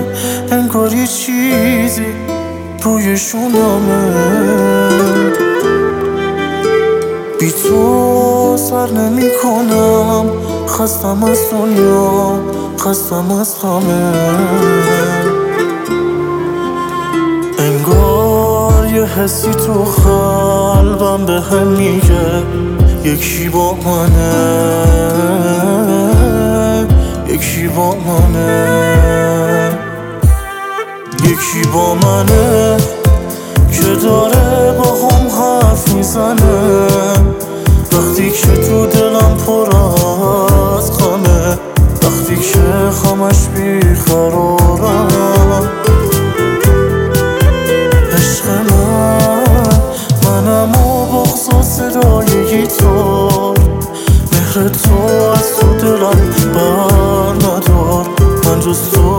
انگار یه چیزی روی شونمه. بی تو سر نمی کنم، خستم از دنیا، خستم از همه. انگار یه حسی تو قلبم به هم میگه یکی با منه، یکی با منه، یکی با منه که داره با هم حرف میزنه وقتی که تو دلم پر از غمه، وقتی که خمش بیقرارم. عشق منم و بغض و صدای گیتار، مهر تو از تو دلم بر ندار، من جز تو